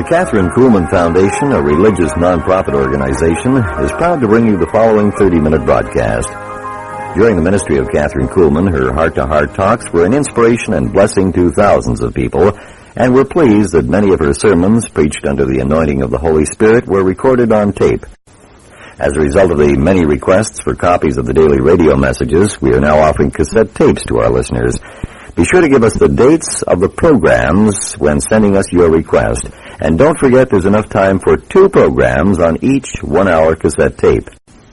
The Catherine Kuhlman Foundation, a religious nonprofit organization, is proud to bring you the following 30-minute broadcast. During the ministry of Catherine Kuhlman, her heart-to-heart talks were an inspiration and blessing to thousands of people, and we're pleased that many of her sermons, preached under the anointing of the Holy Spirit, were recorded on tape. As a result of the many requests for copies of the daily radio messages, we are now offering cassette tapes to our listeners. Be sure to give us the dates of the programs when sending us your request. And don't forget there's enough time for 2 programs on each 1-hour cassette tape.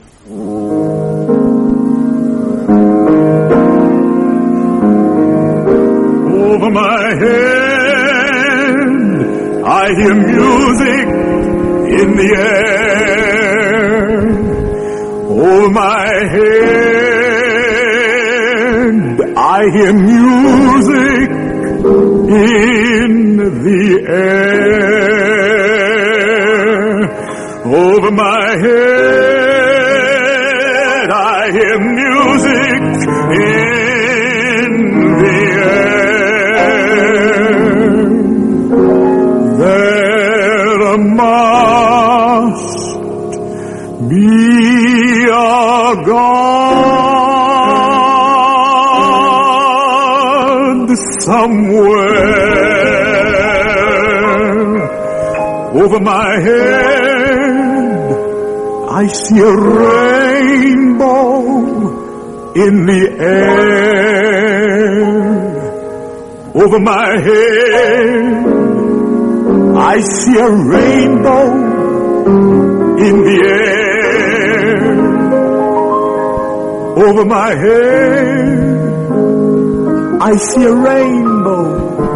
Over my head, I hear music in the air. Over my head, I hear music in the air. Over my head, I hear music in the air. There must be a God somewhere. Over my head, I see a rainbow in the air. Over my head, I see a rainbow in the air. Over my head, I see a rainbow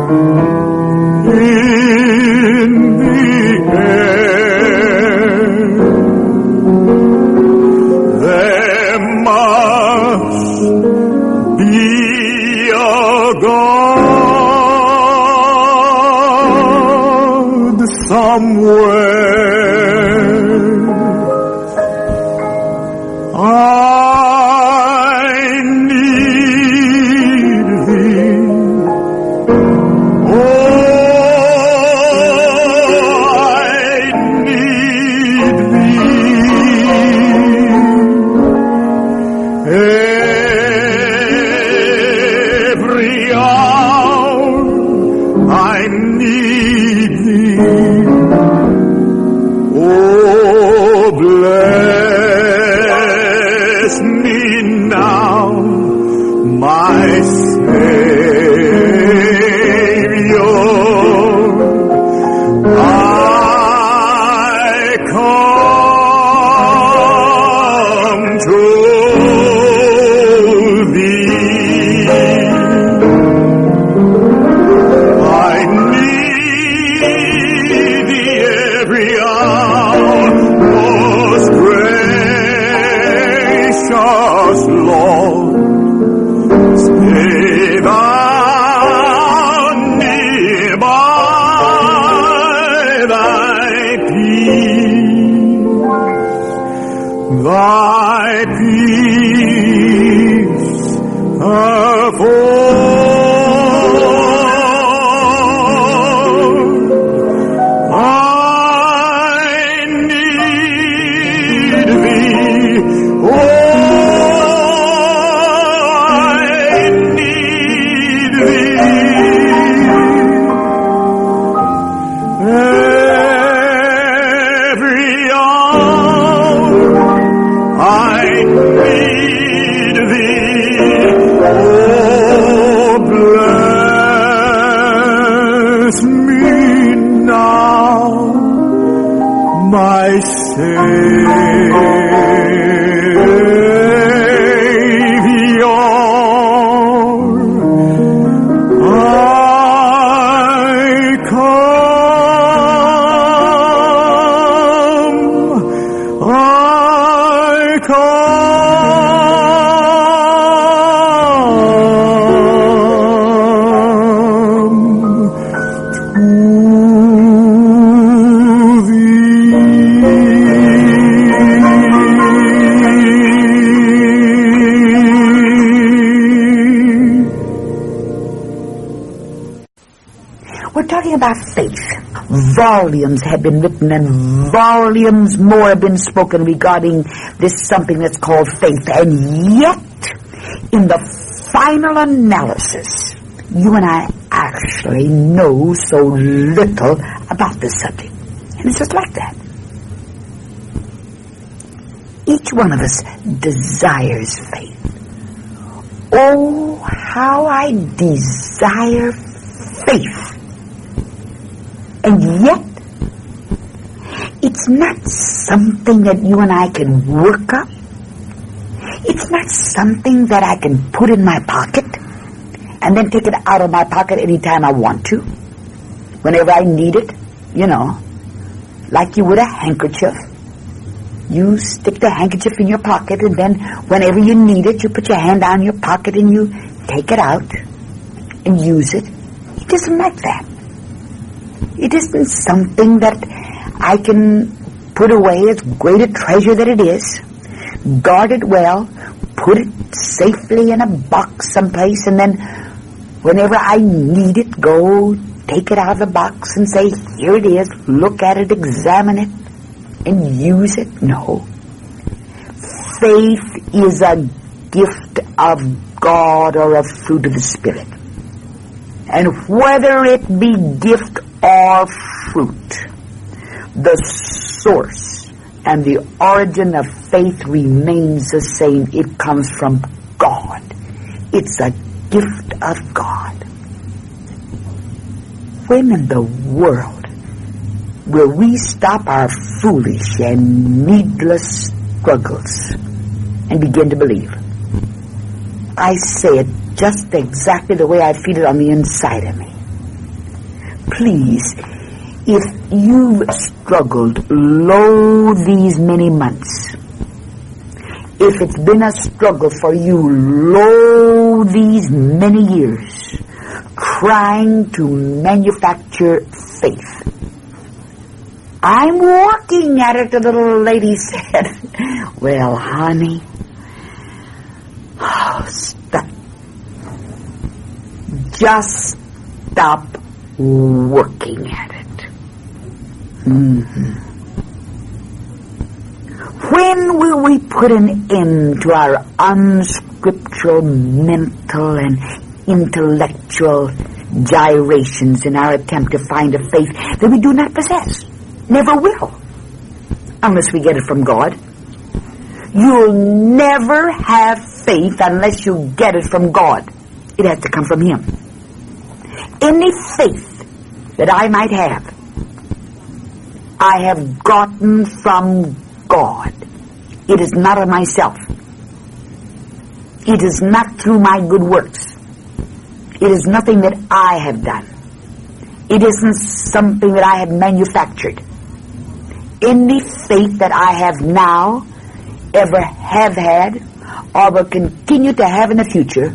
in the air. There must be a God somewhere. I need thee. Oh, I need thee. Every hour I need thee. Oh, bless me now, my Savior. I come to thee. I need thee every hour, most gracious Lord. Stay thou near by thy peace. Thy peace afford. I need thee. Oh, I need thee. Every hour I need thee. Oh, bless me now, my Savior. Volumes have been written and volumes more have been spoken regarding this something that's called faith. And yet, in the final analysis, you and I actually know so little about this subject. And it's just like that. Each one of us desires faith. Oh, how I desire faith. And yet, it's not something that you and I can work up. It's not something that I can put in my pocket and then take it out of my pocket anytime I want to, whenever I need it, like you would a handkerchief. You stick the handkerchief in your pocket, and then whenever you need it, you put your hand down your pocket and you take it out and use it. It isn't like that. It isn't something that I can put away as great a treasure that it is, guard it well, put it safely in a box someplace, and then whenever I need it, go take it out of the box and say, here it is, look at it, examine it, and use it. No. Faith is a gift of God or a fruit of the Spirit. And whether it be gift or fruit, the source and the origin of faith remains the same. It comes from God. It's a gift of God. When in the world will we stop our foolish and needless struggles and begin to believe? I say it just exactly the way I feel it on the inside of me. Please, if you've struggled low these many months, if it's been a struggle for you low these many years, trying to manufacture faith, I'm working at it, the little lady said. Well, honey, stop. Just stop working at it. When will we put an end to our unscriptural mental and intellectual gyrations in our attempt to find a faith that we do not possess? Never will, unless we get it from God. You'll never have faith unless you get it from God. It has to come from Him. Any faith that I might have, I have gotten from God. It is not of myself. It is not through my good works. It is nothing that I have done. It isn't something that I have manufactured. Any faith that I have now, ever have had, or will continue to have in the future,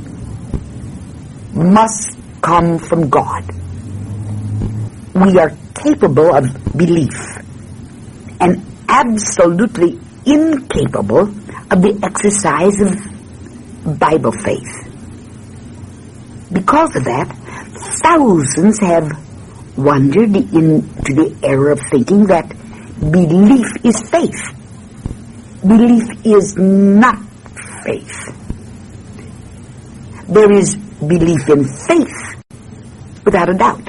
must come from God. We are capable of belief and absolutely incapable of the exercise of Bible faith. Because of that, thousands have wandered into the error of thinking that belief is faith. Belief is not faith. There is belief in faith, without a doubt.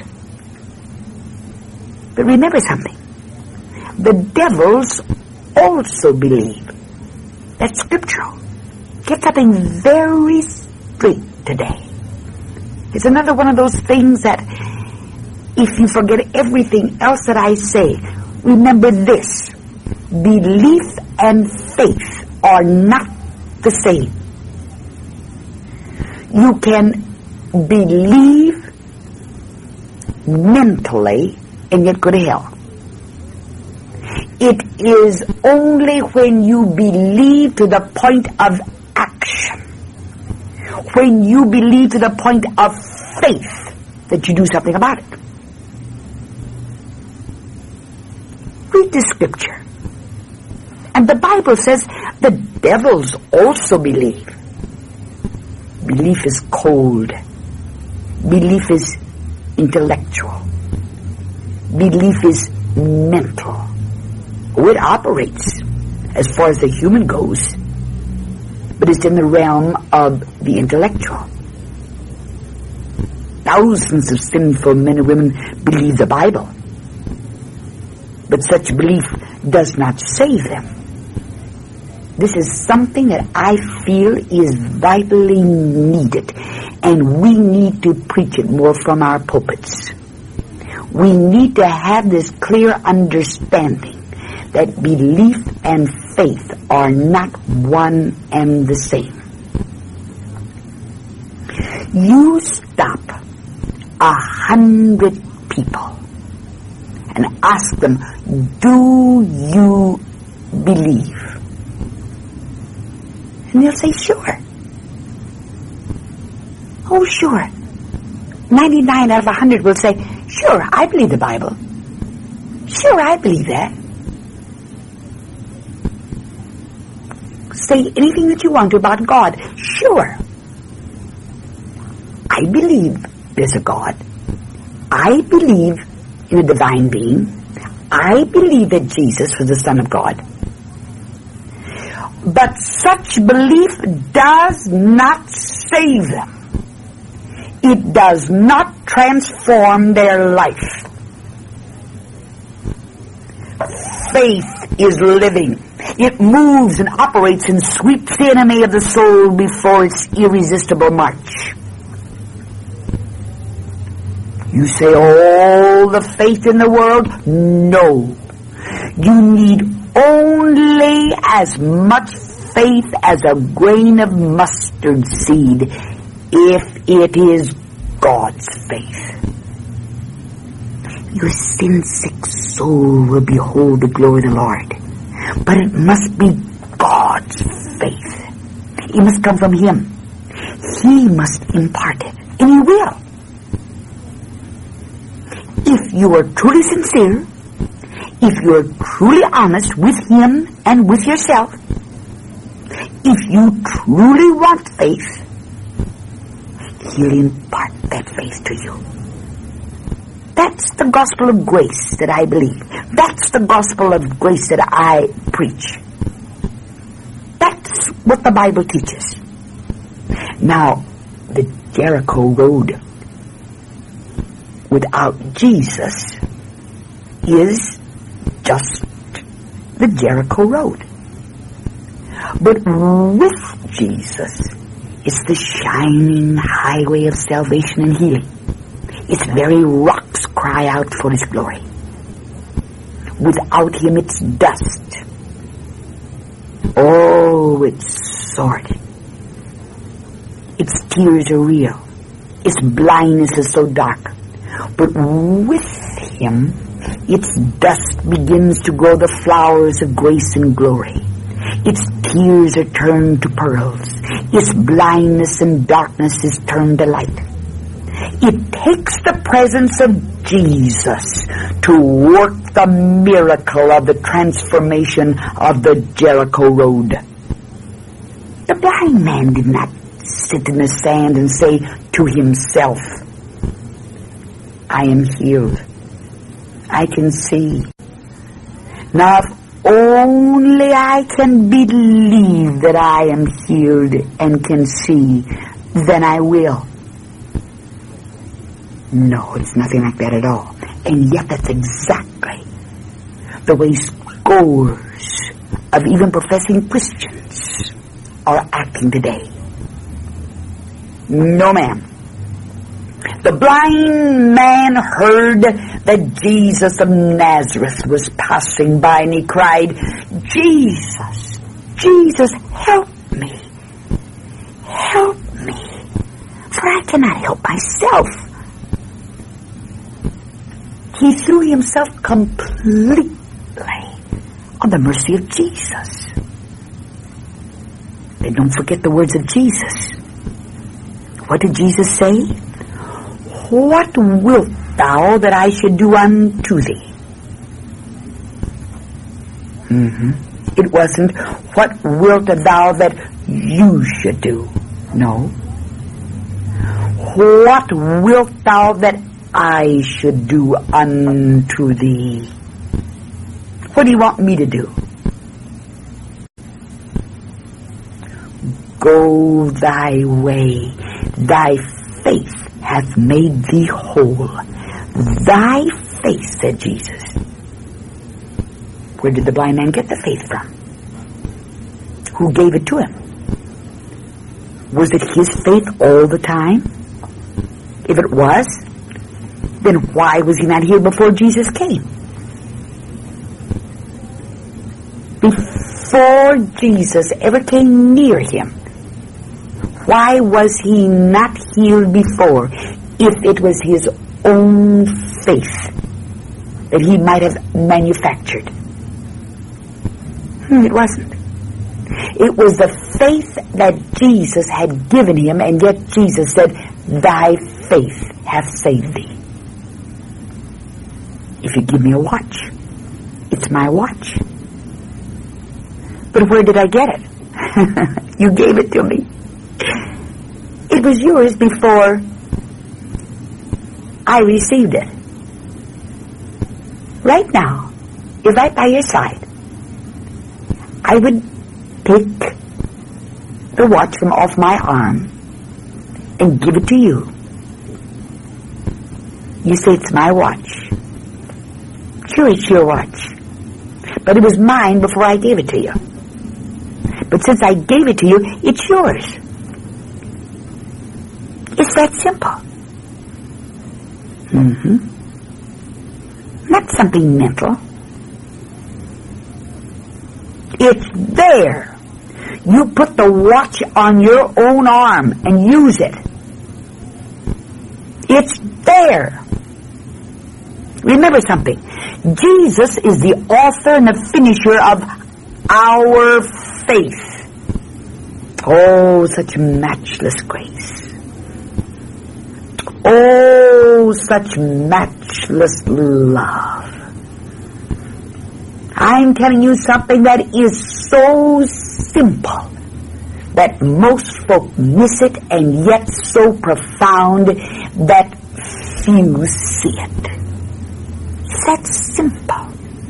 But remember something. The devils also believe. That's scriptural. Get something very straight today. It's another one of those things that if you forget everything else that I say, remember this. Belief and faith are not the same. You can believe mentally and yet go to hell. It is only when you believe to the point of action, when you believe to the point of faith, that you do something about it. Read the scripture. And the Bible says the devils also believe. Belief is cold. Belief is intellectual. belief is mental. It operates as far as the human goes, but it's in the realm of the intellectual. Thousands of sinful men and women believe the Bible, but such belief does not save them. This is something that I feel is vitally needed, and we need to preach it more from our pulpits. We need to have this clear understanding that belief and faith are not one and the same. You stop 100 people and ask them, do you believe? And they'll say, sure. Oh, sure. 99 out of 100 will say, sure, I believe the Bible. Sure, I believe that. Say anything that you want to about God. Sure. I believe there's a God. I believe in a divine being. I believe that Jesus was the Son of God. But such belief does not save them. It does not transform their life. Faith is living. It moves and operates and sweeps the enemy of the soul before its irresistible march. You say, all the faith in the world? No. You need only as much faith as a grain of mustard seed, if it is God's faith. Your sin-sick soul will behold the glory of the Lord. But it must be God's faith. It must come from Him. He must impart it, and He will. If you are truly sincere, if you are truly honest with Him and with yourself, if you truly want faith, He'll impart that faith to you. That's the gospel of grace that I believe. That's the gospel of grace that I preach. That's what the Bible teaches. Now, the Jericho Road without Jesus is just the Jericho Road. But with Jesus, it's the shining highway of salvation and healing. Its very rocks cry out for His glory. Without Him, it's dust. Oh, it's sordid. Its tears are real. Its blindness is so dark. But with Him, its dust begins to grow the flowers of grace and glory. Its tears are turned to pearls. Its blindness and darkness is turned to light. It takes the presence of Jesus to work the miracle of the transformation of the Jericho Road. The blind man did not sit in the sand and say to himself, I am healed. I can see. Now, if only I can believe that I am healed and can see, then I will. No, it's nothing like that at all. And yet that's exactly the way scores of even professing Christians are acting today. No, ma'am. The blind man heard that Jesus of Nazareth was passing by, and he cried, Jesus, Jesus, help me. Help me, for I cannot help myself. He threw himself completely on the mercy of Jesus. Then don't forget the words of Jesus. What did Jesus say? What wilt thou that I should do unto thee? It wasn't, what wilt thou that you should do? No. What wilt thou that I should do unto thee. What do you want me to do? Go thy way. Thy faith hath made thee whole. Thy faith, said Jesus. Where did the blind man get the faith from? Who gave it to him? Was it his faith all the time? If it was, then why was he not here before Jesus came? Before Jesus ever came near him, why was he not healed before, if it was his own faith that he might have manufactured? It wasn't. It was the faith that Jesus had given him, and yet Jesus said, thy faith hath saved thee. If you give me a watch, it's my watch. But where did I get it? You gave it to me. It was yours before I received it. Right now, if right by your side, I would take the watch from off my arm and give it to you. You say it's my watch. Sure, it's your watch. But it was mine before I gave it to you. But since I gave it to you, it's yours. It's that simple. Not something mental. It's there. You put the watch on your own arm and use it. It's there. Remember something. Jesus is the author and the finisher of our faith. Oh, such matchless grace. Oh, such matchless love. I'm telling you something that is so simple that most folk miss it, and yet so profound that few see it. It's that simple.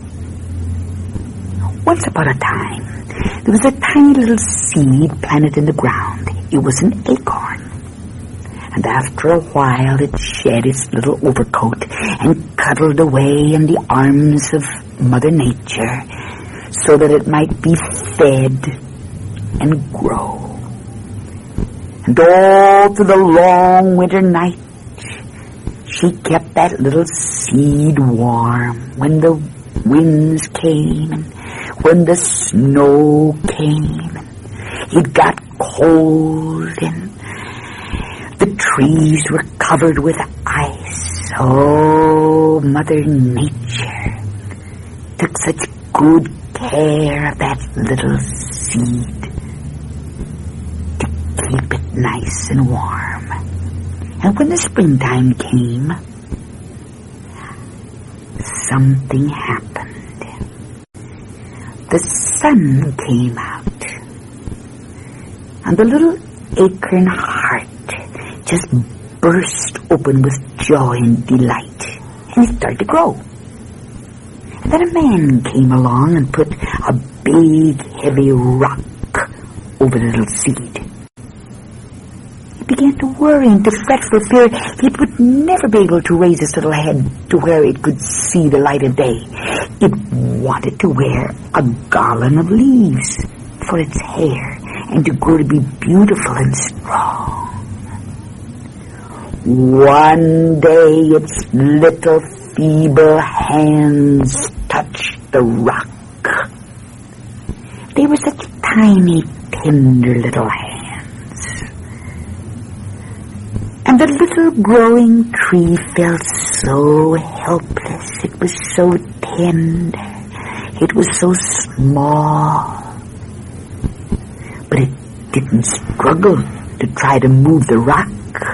Once upon a time, there was a tiny little seed planted in the ground. It was an acorn. And after a while, it shed its little overcoat and cuddled away in the arms of Mother Nature so that it might be fed and grow. And all through the long winter night, she kept that little seed warm when the winds came and when the snow came. It got cold and the trees were covered with ice. Oh, Mother Nature took such good care of that little seed to keep it nice and warm. And when the springtime came, something happened. The sun came out, and the little acorn heart just burst open with joy and delight, and it started to grow. And then a man came along and put a big, heavy rock over the little seed. He began to worry and to fret for fear he would never be able to raise its little head to where it could see the light of day. It wanted to wear a garland of leaves for its hair and to grow to be beautiful and strong. One day its little feeble hands touched the rock. They were such tiny, tender little hands. And the little growing tree felt so helpless. It was so tender. It was so small. But it didn't struggle to try to move the rock.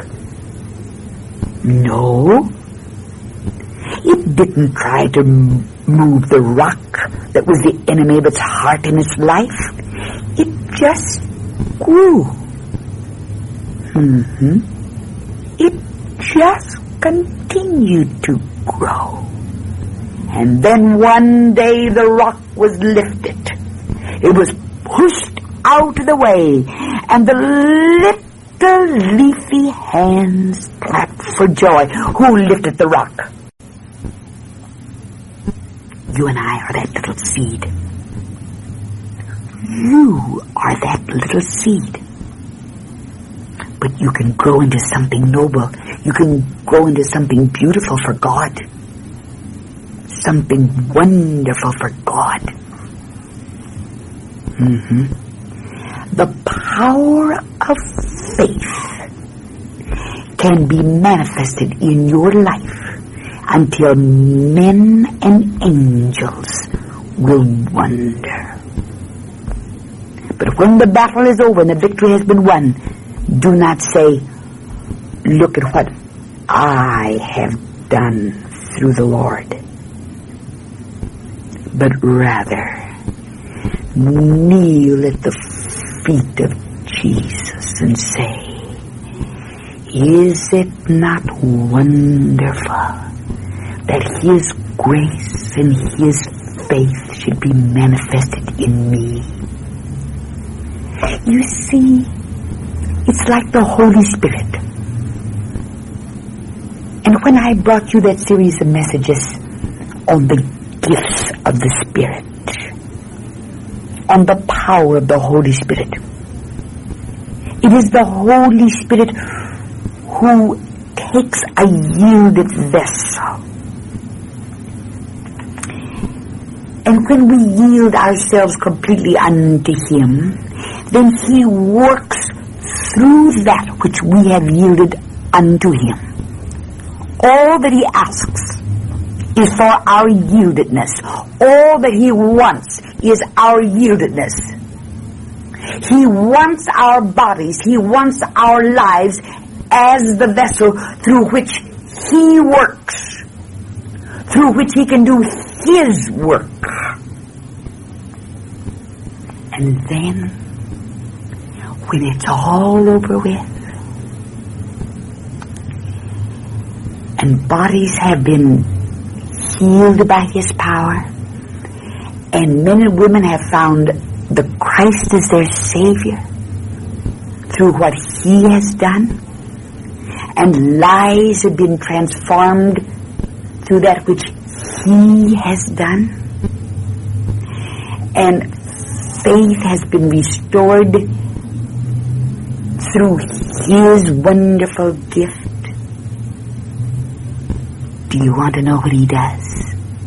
No, it didn't try to move the rock that was the enemy of its heart and its life. It just grew. It just continued to grow. And then one day the rock was lifted. It was pushed out of the way, and the little leafy hands clapped for joy. Who lifted the rock? You and I are that little seed. You are that little seed. But you can grow into something noble. You can grow into something beautiful for God. Something wonderful for God. The power of faith can be manifested in your life until men and angels will wonder. But when the battle is over and the victory has been won, do not say, look at what I have done through the Lord. But rather, kneel at the feet of Jesus and say, is it not wonderful that His grace and His faith should be manifested in me? You see, it's like the Holy Spirit. And when I brought you that series of messages on the gifts of the Spirit, on the power of the Holy Spirit, it is the Holy Spirit who takes a yielded vessel. And when we yield ourselves completely unto Him, then He works through that which we have yielded unto Him. All that He asks is for our yieldedness. All that He wants is our yieldedness. He wants our bodies. He wants our lives as the vessel through which He works, through which He can do His work. And then, when it's all over with, and bodies have been healed by His power, and men and women have found the Christ as their Savior through what He has done, and lives have been transformed through that which He has done, and faith has been restored through His wonderful gift. Do you want to know what He does?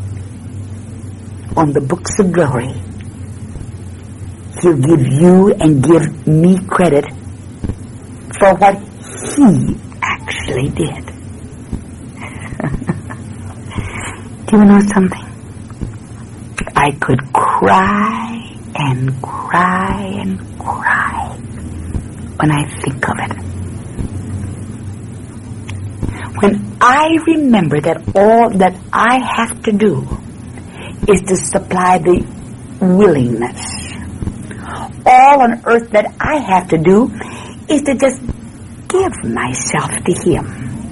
On the books of glory, He'll give you and give me credit for what He actually did. Do you know something? I could cry and cry and cry when I think of it. When I remember that all that I have to do is to supply the willingness. All on earth that I have to do is to just give myself to Him.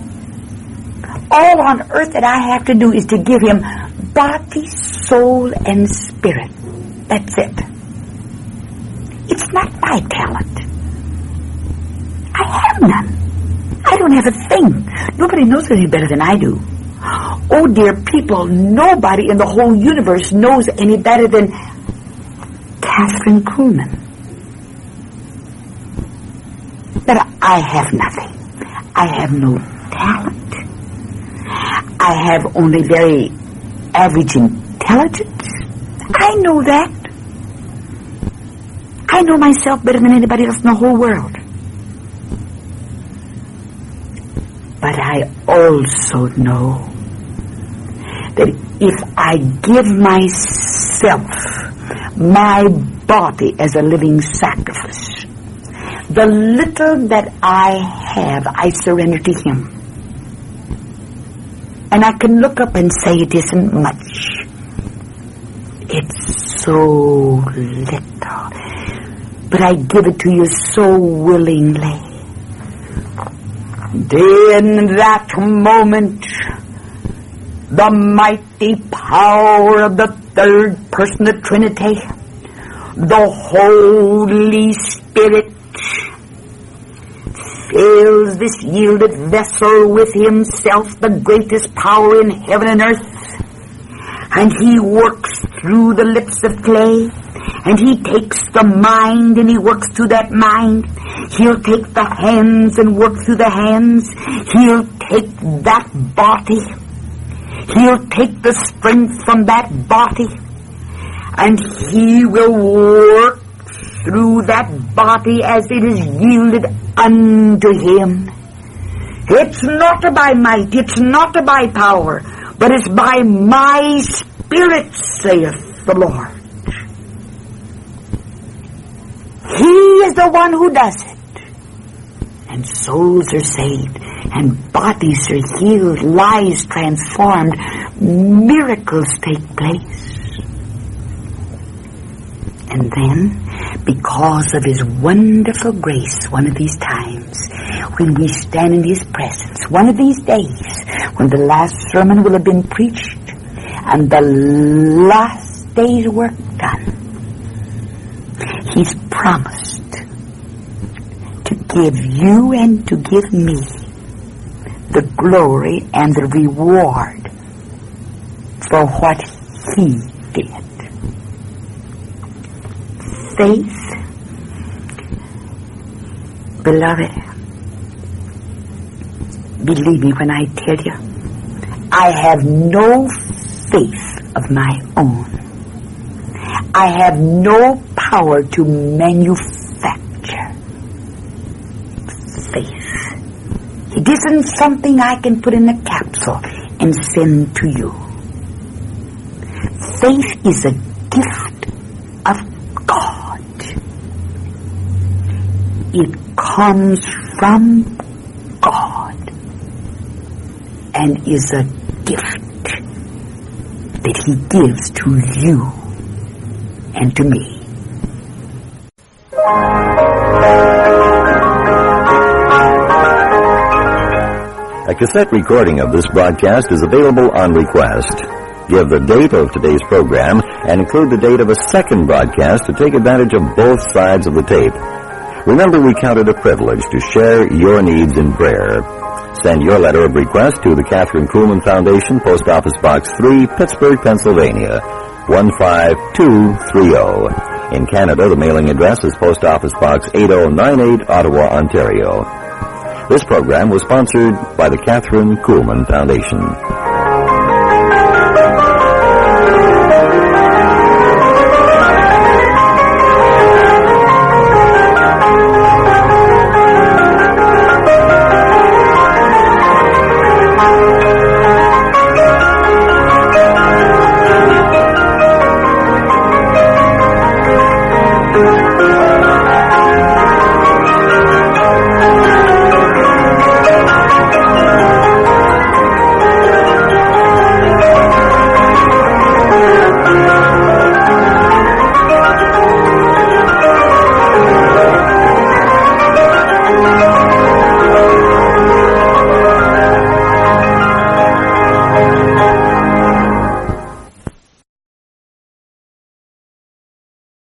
All on earth that I have to do is to give Him body, soul, and spirit. That's it. It's not my talent. I have none. I don't have a thing. Nobody knows it any better than I do. Oh, dear people, nobody in the whole universe knows any better than Catherine Kuhlman. But I have nothing. I have no talent. I have only very average intelligence. I know that. I know myself better than anybody else in the whole world. But I also know that if I give myself, my body as a living sacrifice, the little that I have, I surrender to Him. And I can look up and say it isn't much. It's so little. But I give it to you so willingly. In that moment, the mighty power of the third person of the Trinity, the Holy Spirit, fills this yielded vessel with himself, the greatest power in heaven and earth. And he works through the lips of clay, and he takes the mind and he works through that mind. He'll take the hands and work through the hands. He'll take that body. He'll take the strength from that body, and he will work through that body as it is yielded unto him. It's not by might, it's not by power, but it's by my Spirit, saith the Lord. He is the one who does it. And souls are saved, and bodies are healed, lives transformed, miracles take place. And then, because of his wonderful grace, one of these times, when we stand in his presence, one of these days, when the last sermon will have been preached, and the last day's work done, he's promised to give you and to give me the glory and the reward for what he did. Faith, beloved, believe me when I tell you, I have no faith of my own. I have no power to manufacture faith. It isn't something I can put in a capsule and send to you. Faith is a gift of God. It comes from God and is a gift that he gives to you and to me. A cassette recording of this broadcast is available on request. Give the date of today's program and include the date of a second broadcast to take advantage of both sides of the tape. Remember, we count it a privilege to share your needs in prayer. Send your letter of request to the Catherine Kuhlman Foundation, Post Office Box 3, Pittsburgh, Pennsylvania, 15230. In Canada, the mailing address is Post Office Box 8098, Ottawa, Ontario. This program was sponsored by the Catherine Kuhlman Foundation.